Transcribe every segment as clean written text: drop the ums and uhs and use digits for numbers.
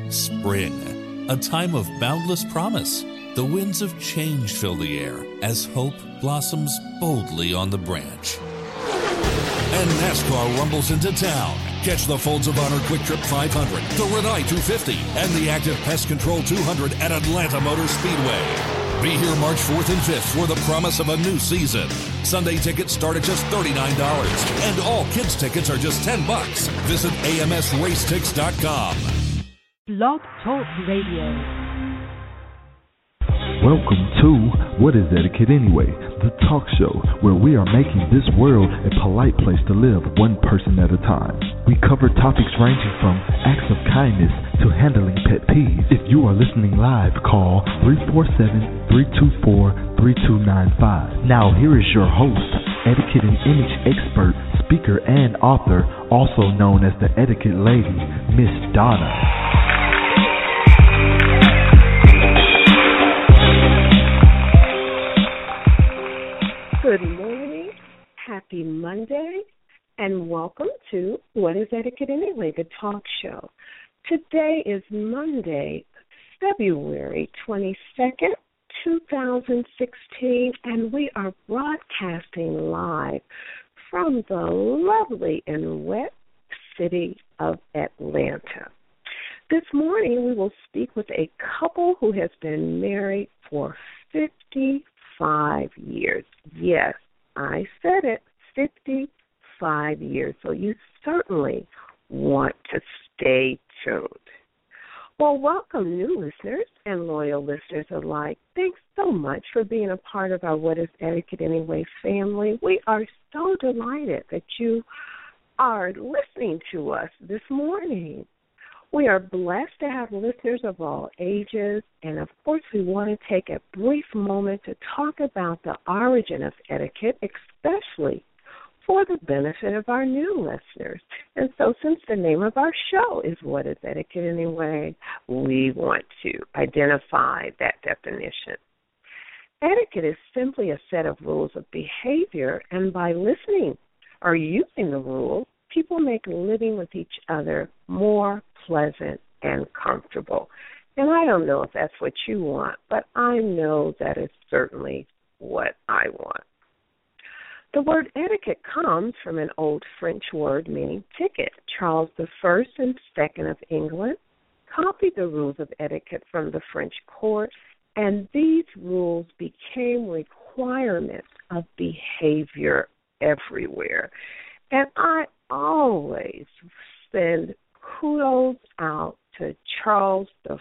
Spring, a time of boundless promise. The winds of change fill the air as hope blossoms boldly on the branch. And NASCAR rumbles into town. Catch the Folds of Honor Quick Trip 500, the Renai 250, and the Active Pest Control 200 at Atlanta Motor Speedway. Be here March 4th and 5th for the promise of a new season. Sunday tickets start at just $39, and all kids' tickets are just $10. Visit amsracetix.com. Blog Talk Radio. Welcome to What is Etiquette Anyway? The talk show where we are making this world a polite place to live one person at a time. We cover topics ranging from acts of kindness to handling pet peeves. If you are listening live, call 347-324-3295. Now here is your host, etiquette and image expert, speaker, and author, also known as the Etiquette Lady, Miss Donna. Good morning, happy Monday, and welcome to What is Etiquette Anyway, the talk show. Today is Monday, February 22nd, 2016, and we are broadcasting live from the lovely and wet city of Atlanta. This morning we will speak with a couple who has been married for 55 years. Yes, I said it, 55 years. So you certainly want to stay tuned. Well, welcome new listeners and loyal listeners alike. Thanks so much for being a part of our What is Etiquette Anyway family. We are so delighted that you are listening to us this morning. We are blessed to have listeners of all ages, and of course we want to take a brief moment to talk about the origin of etiquette, especially for the benefit of our new listeners. And so since the name of our show is What is Etiquette Anyway, we want to identify that definition. Etiquette is simply a set of rules of behavior, and by listening or using the rules, people make living with each other more pleasant and comfortable. And I don't know if that's what you want, but I know that is certainly what I want. The word etiquette comes from an old French word meaning ticket. Charles I and II of England copied the rules of etiquette from the French court, and these rules became requirements of behavior everywhere. And I always send kudos out to Charles I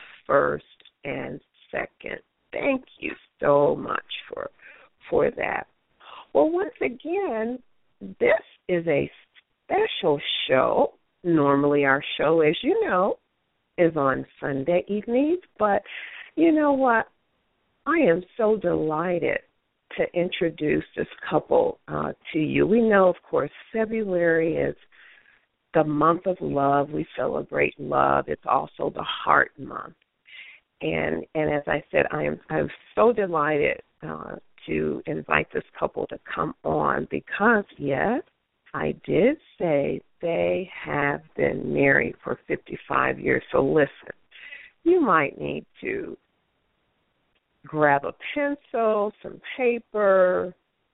and II. Thank you so much for that. Well, once again, this is a special show. Normally our show, as you know, is on Sunday evenings, but you know what? I am so delighted to introduce this couple to you. We know, of course, February is the month of love. We celebrate love. It's also the Heart Month. And as I said, I'm so delighted to invite this couple to come on because, yes, I did say they have been married for 55 years. So listen, you might need to grab a pencil, some paper,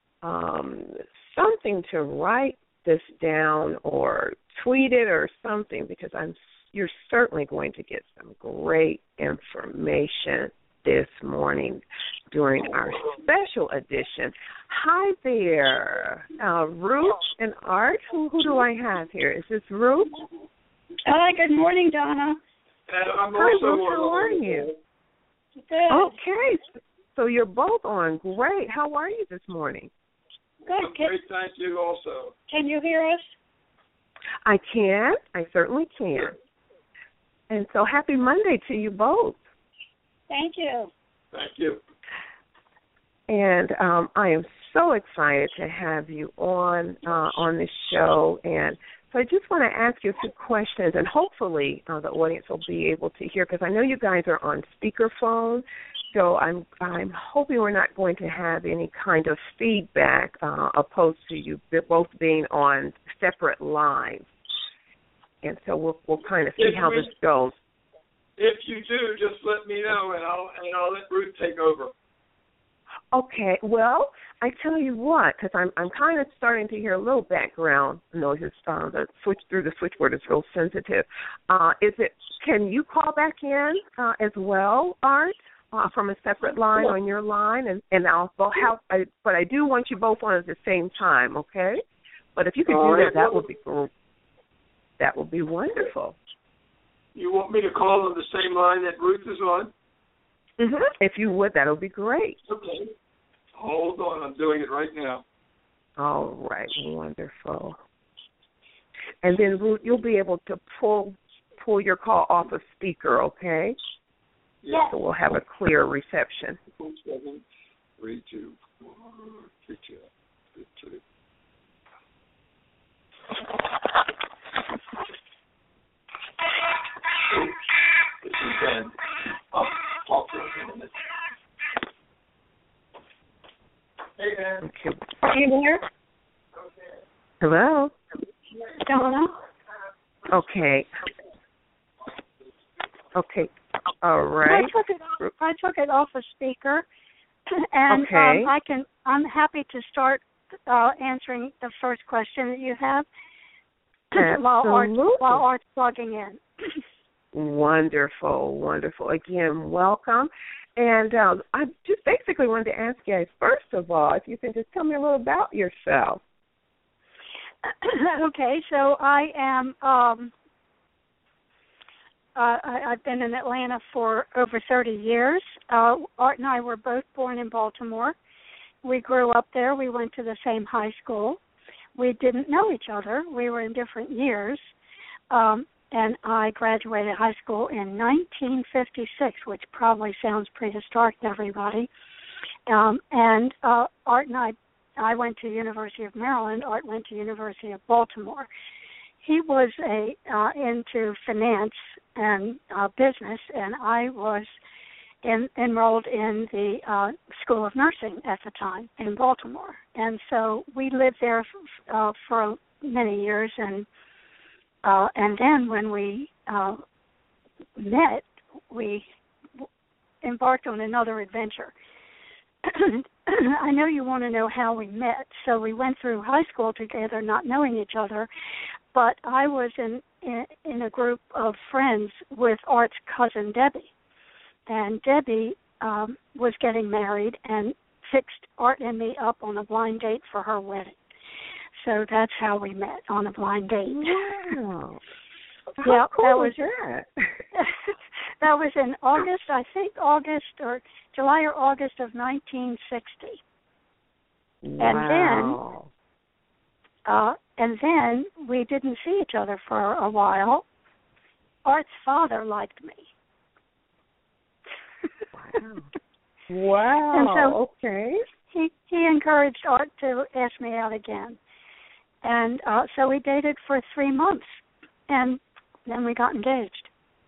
something to write this down or tweet it or something because you're certainly going to get some great information this morning during our special edition. Hi there, Ruth and Art. Who do I have here? Is this Ruth? Hi, good morning, Donna. Hi, Ruth. How are you? Good. Okay, so you're both on. Great. How are you this morning? Good. Great, thank you also. Can you hear us? I can. I certainly can. Sure. And so happy Monday to you both. Thank you. Thank you. And I am so excited to have you on this show. And so I just want to ask you a few questions, and hopefully the audience will be able to hear, because I know you guys are on speakerphone. So I'm hoping we're not going to have any kind of feedback opposed to you both being on separate lines. And so we'll kind of see how this goes. if you do, just let me know, and I'll let Ruth take over. Okay, well, I tell you what, because I'm kind of starting to hear a little background noises. The switch through the switchboard is real sensitive. Can you call back in as well, Art, from a separate line on your line, and I'll help. But I do want you both on at the same time, okay? But if you could do that, that would be great. That would be wonderful. You want me to call on the same line that Ruth is on? Mm-hmm. If you would, that would be great. Okay. Hold on, I'm doing it right now. All right, wonderful. And then, Ruth, you'll be able to pull your call off of speaker, okay? Yeah. So we'll have a clear reception. 7, 3, 2, 4, 3, 2, 2. This is Ben. I'll talk to him in a minute. Hey, Ben. Okay. Are you there? Hello? Don't know. Okay. Okay. All right. I took it off a speaker, and okay. I'm happy to start answering the first question that you have while Art's plugging in. Wonderful, wonderful. Again, welcome. And I just basically wanted to ask you, first of all, if you can just tell me a little about yourself. Okay, so I am. I've been in Atlanta for over 30 years. Art and I were both born in Baltimore. We grew up there. We went to the same high school. We didn't know each other. We were in different years. And I graduated high school in 1956, which probably sounds prehistoric to everybody. And Art and I went to University of Maryland. Art went to University of Baltimore. He was into finance and business, and I was enrolled in the School of Nursing at the time in Baltimore. And so we lived there for many years, and then when we met, we embarked on another adventure. I know you want to know how we met, so we went through high school together, not knowing each other, but I was in a group of friends with Art's cousin, Debbie. And Debbie was getting married and fixed Art and me up on a blind date for her wedding. So that's how we met, on a blind date. Wow. Yeah, cool that was that. That was in August, I think August or July or August of 1960. Wow. And then we didn't see each other for a while. Art's father liked me. Wow. And so okay. He encouraged Art to ask me out again. And so we dated for 3 months, and then we got engaged.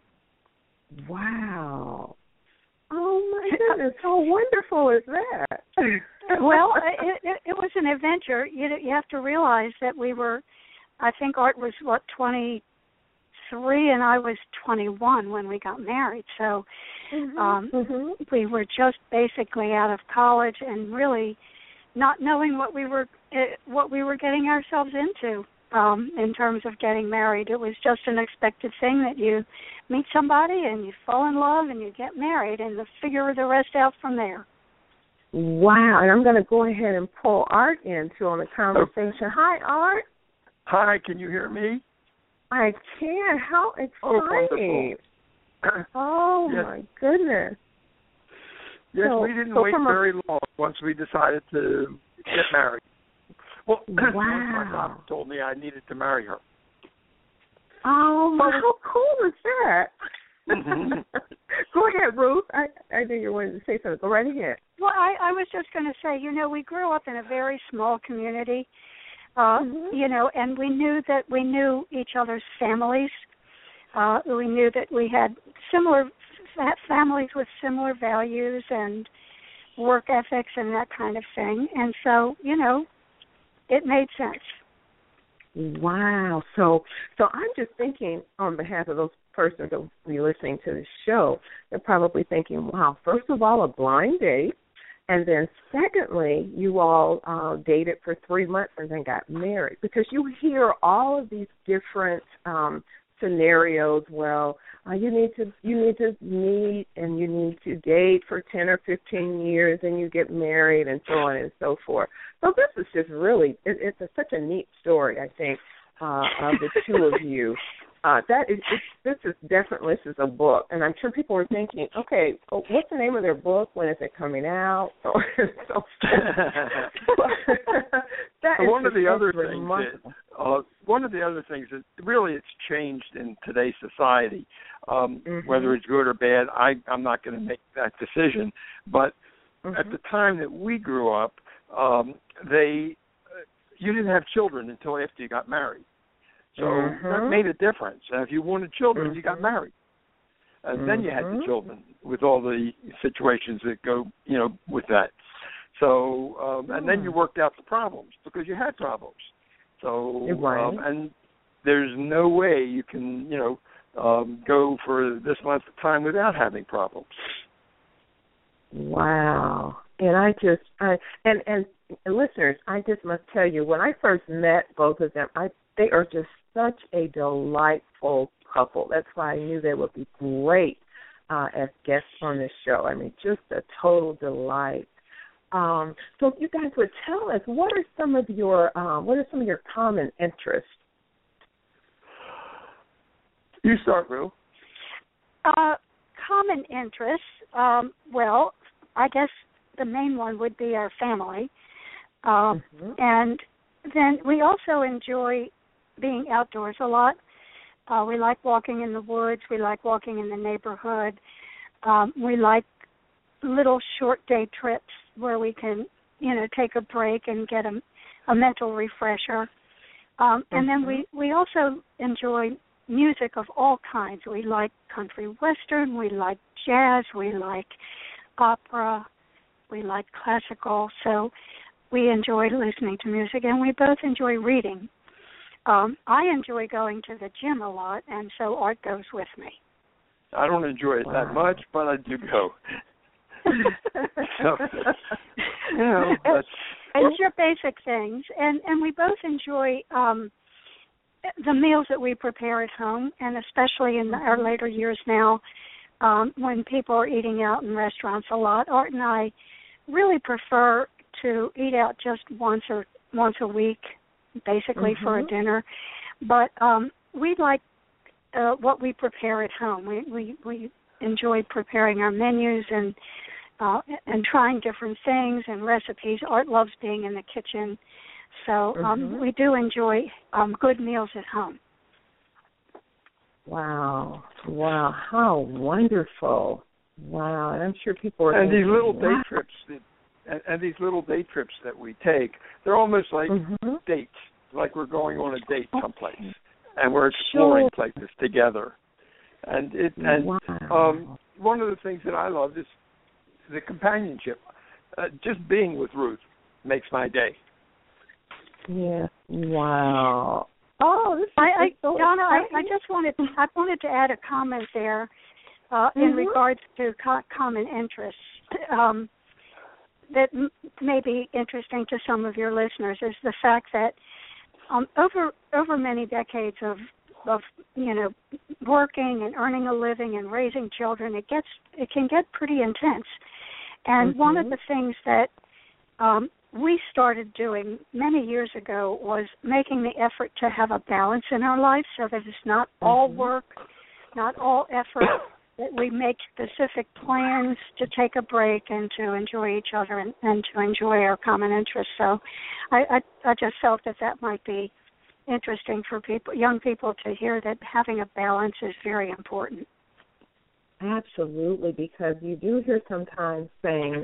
Wow. Oh, my goodness. How wonderful is that? Well, it was an adventure. You have to realize that we were, I think Art was, 23, and I was 21 when we got married. So we were just basically out of college and really not knowing what we were getting ourselves into in terms of getting married. It was just an expected thing that you meet somebody and you fall in love and you get married and figure the rest out from there. Wow, and I'm going to go ahead and pull Art into on the conversation. Hi, Art. Hi, can you hear me? I can. How exciting. Oh, yes. My goodness. Yes, we didn't wait very long once we decided to get married. Well, wow. My mom told me I needed to marry her. Oh, how cool is that? Go ahead, Ruth. I knew you wanted to say something. Go right ahead. Well, I was just going to say, we grew up in a very small community, and we knew each other's families. We knew that we had similar families with similar values and work ethics and that kind of thing. And so, it made sense. Wow. So I'm just thinking on behalf of those persons that will be listening to the show, they're probably thinking, wow, first of all, a blind date, and then secondly, you all dated for 3 months and then got married. Because you hear all of these different scenarios. Well, you need to meet and you need to date for 10 or 15 years and you get married and so on and so forth. So this is just really, it's such a neat story, I think, of the two of you. This is a book, and I'm sure people are thinking, okay, what's the name of their book? When is it coming out? One of the other things is really it's changed in today's society. Whether it's good or bad, I'm not going to make that decision. But at the time that we grew up, you didn't have children until after you got married. So that made a difference. And if you wanted children, you got married. And then you had the children with all the situations that go, with that. So, and then you worked out the problems because you had problems. So, and there's no way you can, go for this length of time without having problems. Wow. And and listeners, I just must tell you, when I first met both of them, they are just such a delightful couple. That's why I knew they would be great as guests on this show. I mean, just a total delight. So if you guys would tell us, what are some of your common interests? You start, Rue. Common interests. Well, I guess the main one would be our family, and then we also enjoy being outdoors a lot. We like walking in the woods. We like walking in the neighborhood. We like little short day trips where we can, take a break and get a mental refresher. And then we also enjoy music of all kinds. We like country western. We like jazz. We like opera. We like classical. So we enjoy listening to music, and we both enjoy reading. I enjoy going to the gym a lot, and so Art goes with me. I don't enjoy it that much, but I do go. So, it's your basic things, and we both enjoy the meals that we prepare at home, and especially in our later years now, when people are eating out in restaurants a lot. Art and I really prefer to eat out just once a week, basically for a dinner, but we like what we prepare at home. We enjoy preparing our menus and trying different things and recipes. Art loves being in the kitchen, so we do enjoy good meals at home. Wow, how wonderful! Wow, and I'm sure people are. And these little day trips. And these little day trips that we take, they're almost like dates, like we're going on a date someplace, and we're exploring places together. And one of the things that I love is the companionship. Just being with Ruth makes my day. Yeah. Wow. Oh, this is so Donna, I wanted to add a comment there in regards to common interests. That may be interesting to some of your listeners is the fact that over many decades of working and earning a living and raising children, it can get pretty intense. And one of the things that we started doing many years ago was making the effort to have a balance in our life so that it's not all work, not all effort, that we make specific plans to take a break and to enjoy each other and to enjoy our common interests. So I just felt that might be interesting for young people to hear, that having a balance is very important. Absolutely, because you do hear sometimes saying,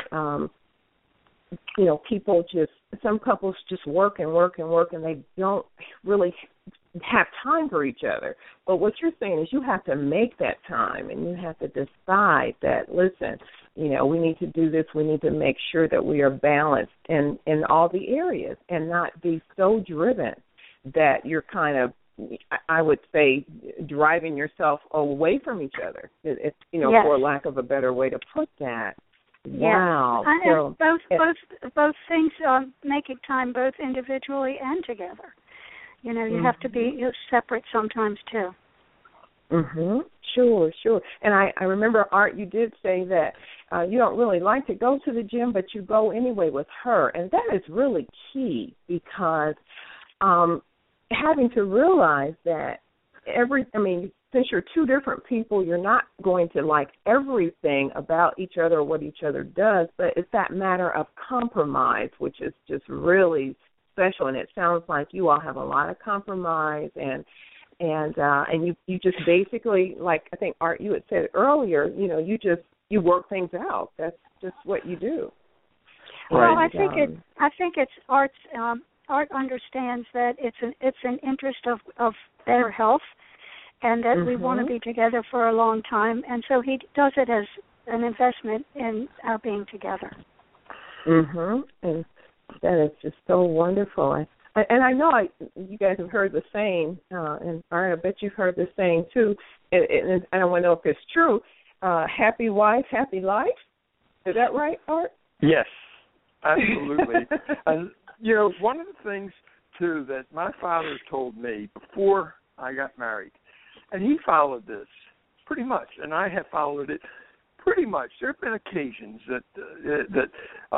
some couples just work and work and work, and they don't really have time for each other. But what you're saying is you have to make that time, and you have to decide that, listen, we need to do this. We need to make sure that we are balanced in all the areas and not be so driven that you're kind of, I would say, driving yourself away from each other. It's yes. For lack of a better way to put that. Wow. So, both things making time both individually and together. You have to be separate sometimes too. Mhm. Sure. And I remember, Art, you did say that you don't really like to go to the gym, but you go anyway with her, and that is really key because having to realize that since you're two different people, you're not going to like everything about each other or what each other does, but it's that matter of compromise, which is just really special. And it sounds like you all have a lot of compromise, and you just basically, like I think Art, you had said earlier, you work things out. That's just what you do. Well, I think it's Art's. Art understands that it's an interest of their health, and that we want to be together for a long time, and so he does it as an investment in our being together. Mhm. And that is just so wonderful. And I know you guys have heard the saying, and Art, I bet you've heard the saying too. And I don't want to know if it's true. Happy wife, happy life. Is that right, Art? Yes, absolutely. And one of the things too that my father told me before I got married, and he followed this pretty much, and I have followed it pretty much. There have been occasions that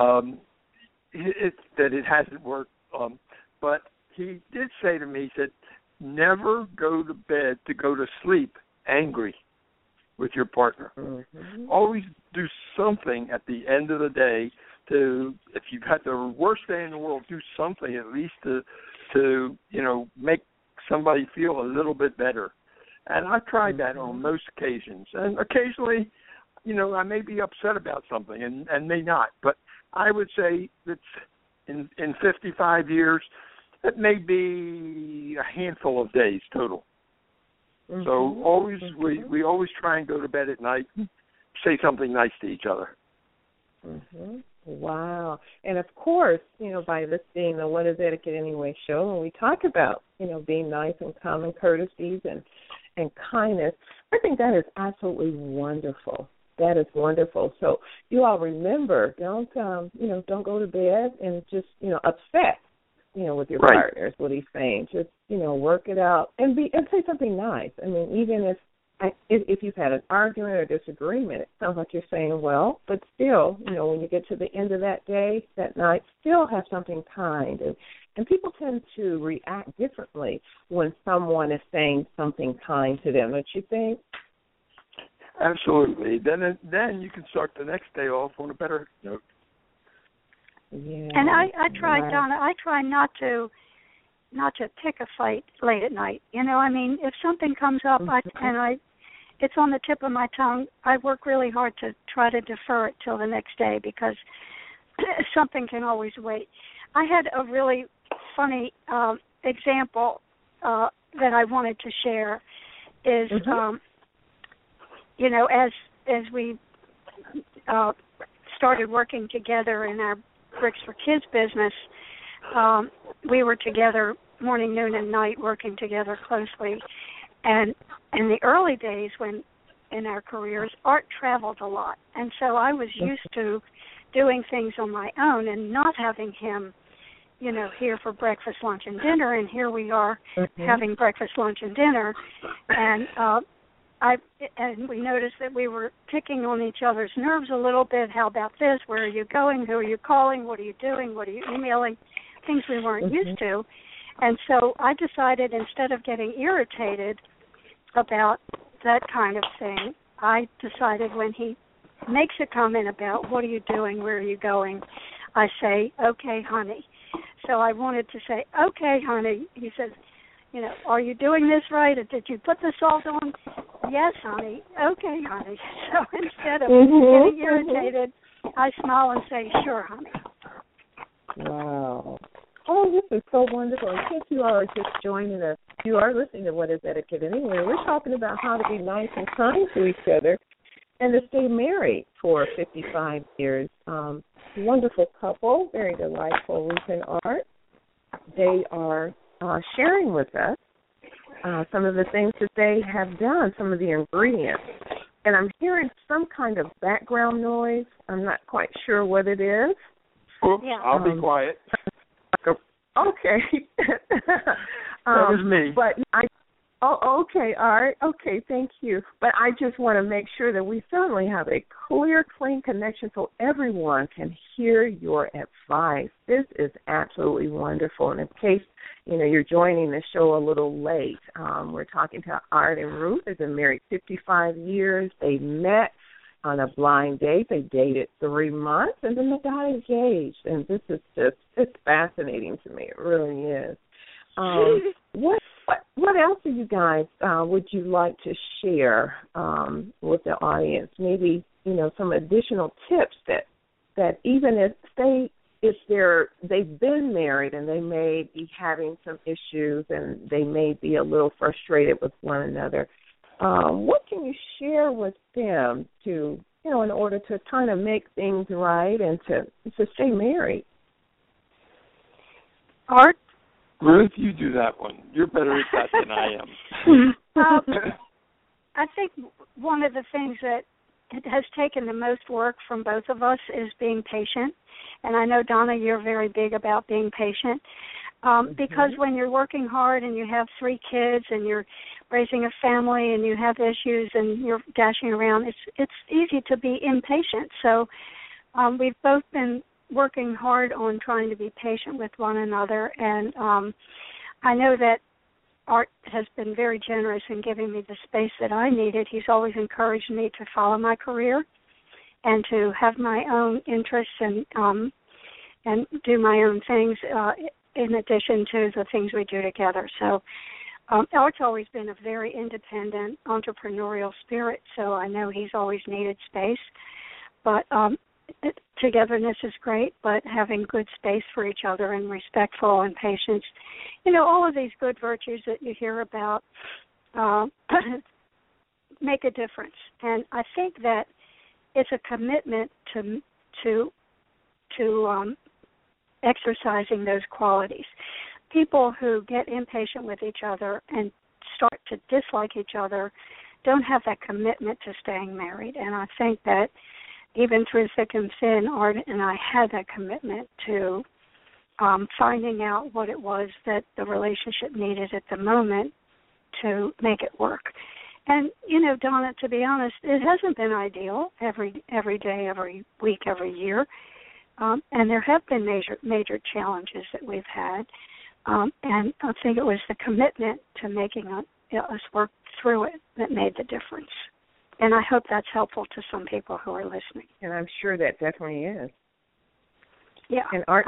it hasn't worked. But he did say to me, he said, never go to bed to go to sleep angry with your partner. Mm-hmm. Always do something at the end of the day if you've had the worst day in the world, do something at least to make somebody feel a little bit better. And I've tried that on most occasions. And occasionally, I may be upset about something and may not. But I would say that in 55 years, it may be a handful of days total. Mm-hmm. So we always try and go to bed at night and say something nice to each other. Mm-hmm. Wow. And, of course, by this being the What is Etiquette Anyway show, when we talk about, being nice and common courtesies and kindness, I think that is absolutely wonderful. That is wonderful. So you all remember, don't go to bed and just, upset, with your partners, what he's saying. Just, work it out and say something nice. I mean, even if you've had an argument or disagreement, it sounds like you're saying, well, but still, when you get to the end of that day, that night, still have something kind. And people tend to react differently when someone is saying something kind to them, don't you think? Absolutely. Then you can start the next day off on a better note. Yeah. And I try, Donna. I try not to pick a fight late at night. If something comes up it's on the tip of my tongue, I work really hard to try to defer it till the next day because something can always wait. I had a really funny example that I wanted to share. Is as we started working together in our Bricks for Kids business, we were together morning, noon, and night working together closely. And in the early days when in our careers, Art traveled a lot. And so I was used to doing things on my own and not having him, here for breakfast, lunch, and dinner. And here we are having breakfast, lunch, and dinner. And and we noticed that we were picking on each other's nerves a little bit. How about this? Where are you going? Who are you calling? What are you doing? What are you emailing? Things we weren't used to. And so I decided instead of getting irritated about that kind of thing, I decided when he makes a comment about what are you doing, where are you going, I say, okay, honey. So I wanted to say, okay, honey. He says, are you doing this right? Or did you put the salt on? Yes, honey. Okay, honey. So instead of getting irritated, I smile and say, sure, honey. Wow. Oh, this is so wonderful. In case you all are just joining us, you are listening to What is Etiquette Anyway. We're talking about how to be nice and kind to each other and to stay married for 55 years. Wonderful couple, very delightful, Ruth and Art. They are sharing with us some of the things that they have done, some of the ingredients. And I'm hearing some kind of background noise. I'm not quite sure what it is. Oops, yeah. I'll be quiet. Okay. That was me. But okay, all right. Okay, thank you. But I just want to make sure that we certainly have a clear, clean connection so everyone can hear your advice. This is absolutely wonderful. And in case, you're joining the show a little late, we're talking to Art and Ruth. They've been married 55 years. They met on a blind date. They dated 3 months, and then they got engaged. And this is it's fascinating to me. It really is. What else do you guys would you like to share with the audience? Maybe some additional tips that even if they've been married and they may be having some issues and they may be a little frustrated with one another. What can you share with them to in order to kind of make things right and to stay married? Art? Ruth, you do that one. You're better at that than I am. I think one of the things that has taken the most work from both of us is being patient. And I know, Donna, you're very big about being patient. Because when you're working hard and you have 3 kids and you're raising a family and you have issues and you're dashing around, it's easy to be impatient. So we've both been working hard on trying to be patient with one another, and I know that Art has been very generous in giving me the space that I needed. He's always encouraged me to follow my career and to have my own interests and do my own things in addition to the things we do together. So Art's always been a very independent, entrepreneurial spirit, so I know he's always needed space. But togetherness is great, but having good space for each other and respectful and patience, all of these good virtues that you hear about make a difference. And I think that it's a commitment to exercising those qualities. People who get impatient with each other and start to dislike each other don't have that commitment to staying married. And I think that even through thick and thin, Art and I had that commitment to finding out what it was that the relationship needed at the moment to make it work. And, Donna, to be honest, it hasn't been ideal every day, every week, every year. And there have been major challenges that we've had. And I think it was the commitment to making us work through it that made the difference. And I hope that's helpful to some people who are listening. And I'm sure that definitely is. Yeah. And Art,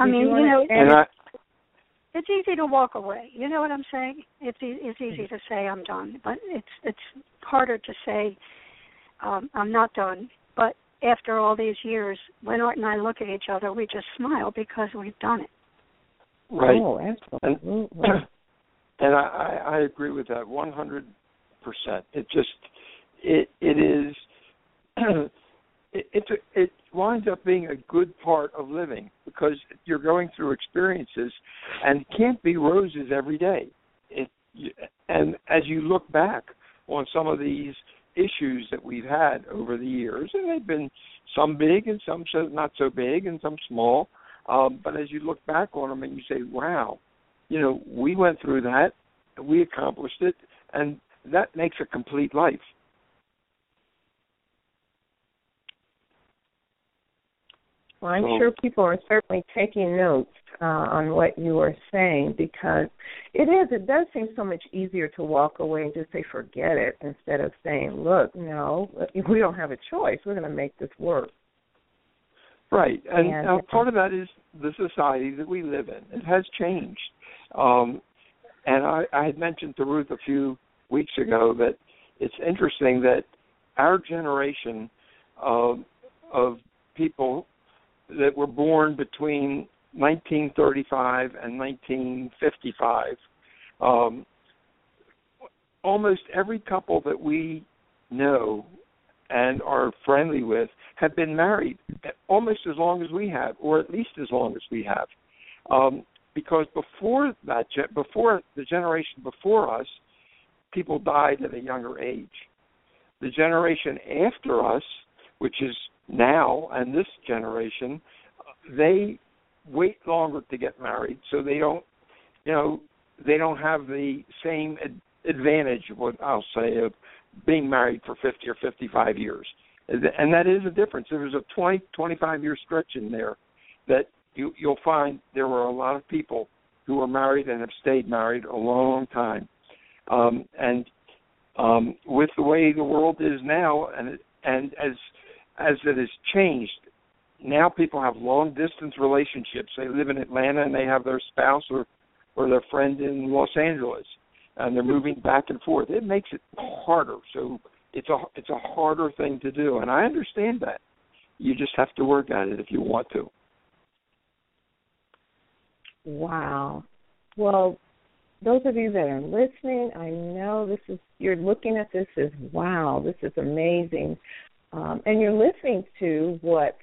it's easy to walk away. You know what I'm saying? It's easy to say I'm done, but it's harder to say I'm not done. But after all these years, when Art and I look at each other, we just smile because we've done it. Right. Oh, absolutely. And I agree with that 100%. It is it winds up being a good part of living because you're going through experiences and it can't be roses every day. And as you look back on some of these issues that we've had over the years, and they've been some big and some not so big and some small, but as you look back on them and you say, wow, we went through that, we accomplished it, and that makes a complete life. Well, I'm sure people are certainly taking notes on what you are saying because it does seem so much easier to walk away and just say forget it instead of saying, look, no, we don't have a choice. We're going to make this work. Right. And part of that is the society that we live in. It has changed. And I had mentioned to Ruth a few weeks ago that it's interesting that our generation of people that were born between 1935 and 1955, almost every couple that we know and are friendly with have been married almost as long as we have, or at least as long as we have. Because before the generation before us, people died at a younger age. The generation after us, which is now, and this generation, they wait longer to get married, so they don't have the same advantage, what I'll say, of being married for 50 or 55 years. And that is a difference. There was a 20, 25-year stretch in there that you'll find there were a lot of people who were married and have stayed married a long time. With the way the world is now, and as it has changed, now people have long-distance relationships. They live in Atlanta and they have their spouse or their friend in Los Angeles, and they're moving back and forth. It makes it harder. So it's a harder thing to do, and I understand that. You just have to work at it if you want to. Wow. Well, those of you that are listening, I know you're looking at this as, wow, this is amazing. And you're listening to what,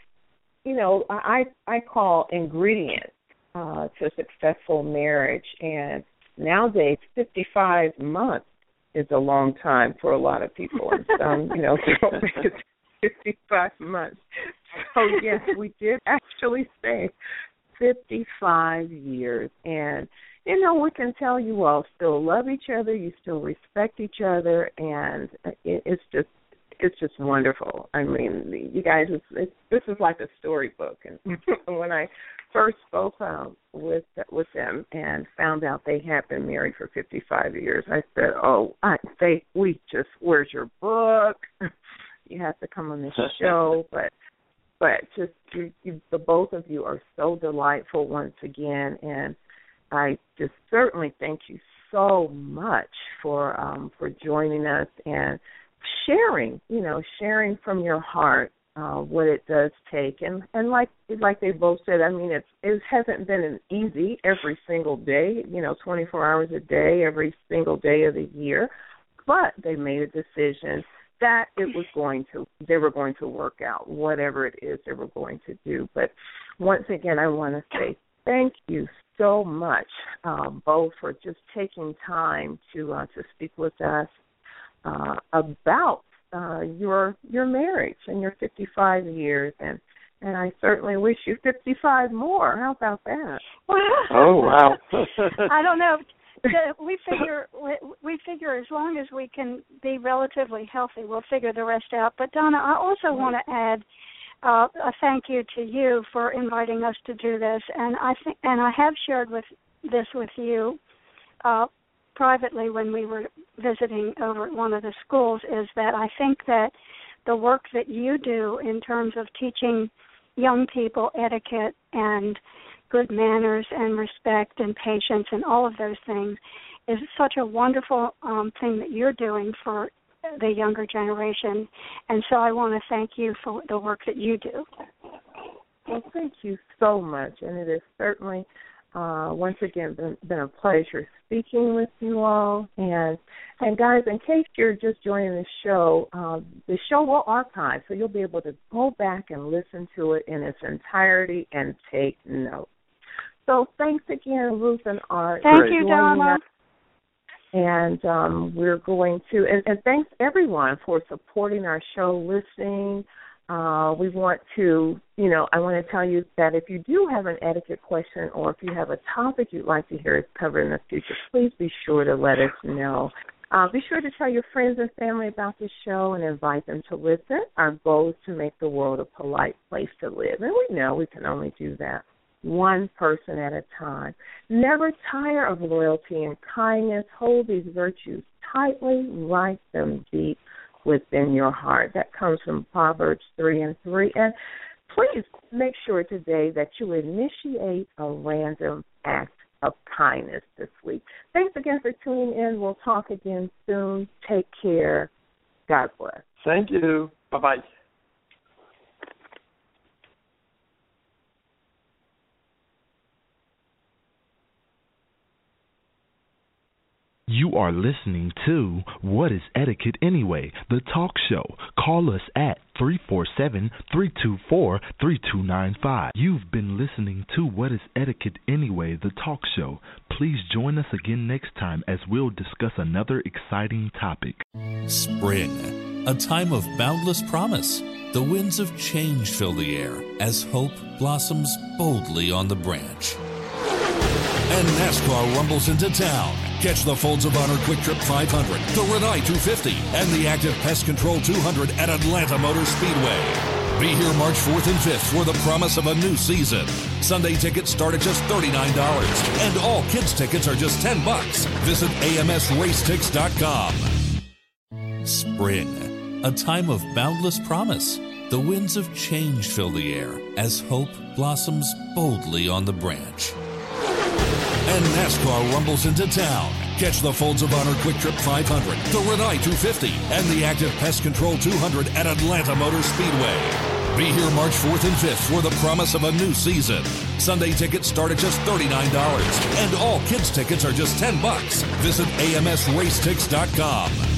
I call ingredients to a successful marriage. And nowadays, 55 months is a long time for a lot of people. And some, people think it's 55 months. So, yes, we did actually say 55 years. And, we can tell you all still love each other, you still respect each other, and it's just wonderful. I mean, you guys, this is like a storybook. And when I first spoke with them and found out they had been married for 55 years, I said, where's your book? You have to come on this show. But just the both of you are so delightful once again, and I just certainly thank you so much for joining us and sharing from your heart what it does take. And like they both said, I mean, it hasn't been easy every single day, 24 hours a day, every single day of the year, but they made a decision that they were going to work out, whatever it is they were going to do. But once again, I want to say thank you so much, both, for just taking time to speak with us about your marriage and your 55 years, and I certainly wish you 55 more. How about that? Oh, wow. I don't know. We figure as long as we can be relatively healthy, we'll figure the rest out. But Donna, I also want to add a thank you to you for inviting us to do this, and I have shared this with you privately when we were visiting over at one of the schools, is that I think that the work that you do in terms of teaching young people etiquette and good manners and respect and patience and all of those things is such a wonderful thing that you're doing for the younger generation. And so I want to thank you for the work that you do. Well, thank you so much. And it has certainly, once again, been a pleasure speaking with you all. And guys, in case you're just joining the show will archive, so you'll be able to go back and listen to it in its entirety and take notes. So thanks again, Ruth and Art. Thank you, Donna. And we're going to, and thanks everyone for supporting our show, listening. We want to, I want to tell you that if you do have an etiquette question or if you have a topic you'd like to hear us cover in the future, please be sure to let us know. Be sure to tell your friends and family about the show and invite them to listen. Our goal is to make the world a polite place to live, and we know we can only do that one person at a time. Never tire of loyalty and kindness. Hold these virtues tightly. Write them deep within your heart. That comes from Proverbs 3:3. And please make sure today that you initiate a random act of kindness this week. Thanks again for tuning in. We'll talk again soon. Take care. God bless. Thank you. Bye-bye. You are listening to What is Etiquette Anyway, the talk show. Call us at 347-324-3295. You've been listening to What is Etiquette Anyway, the talk show. Please join us again next time as we'll discuss another exciting topic. Spring, a time of boundless promise. The winds of change fill the air as hope blossoms boldly on the branch. And NASCAR rumbles into town. Catch the Folds of Honor Quick Trip 500, the Renai 250, and the Active Pest Control 200 at Atlanta Motor Speedway. Be here March 4th and 5th for the promise of a new season. Sunday tickets start at just $39, and all kids' tickets are just $10. Visit amsracetix.com. Spring, a time of boundless promise. The winds of change fill the air as hope blossoms boldly on the branch. And NASCAR rumbles into town. Catch the Folds of Honor Quick Trip 500, the Renai 250, and the Active Pest Control 200 at Atlanta Motor Speedway. Be here March 4th and 5th for the promise of a new season. Sunday tickets start at just $39, and all kids' tickets are just $10. Visit amsracetix.com.